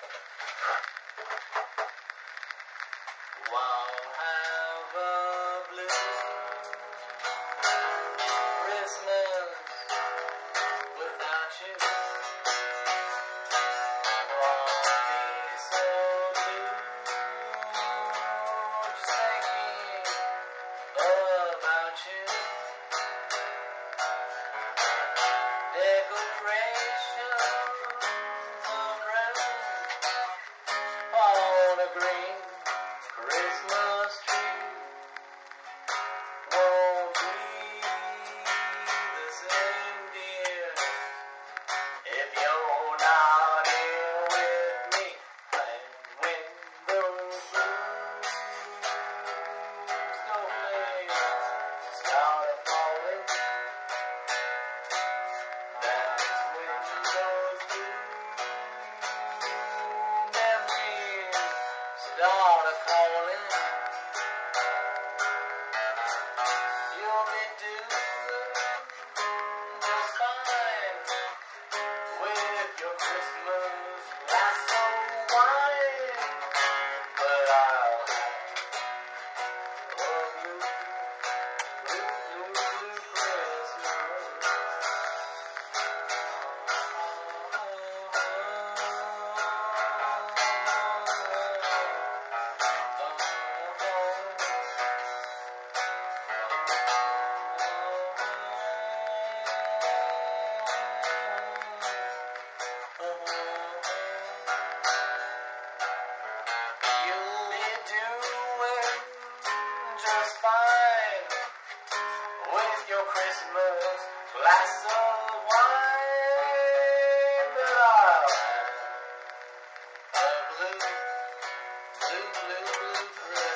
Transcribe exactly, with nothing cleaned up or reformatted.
Won't have a blue Christmas without you. Won't be so blue just thinking about you. Decorations of red on a green Christmas tree won't be the same, dear, if you're not here with me. And when those blue snowflakes start falling, that's when those blue memories start a-calling. You'll be doing just fine with your Christmas glass of wine, but I'll have a blue, blue, blue, blue Christmas. You'll be doing just fine with your Christmas glass of wine, but I'll have a blue, blue, blue, blue Christmas.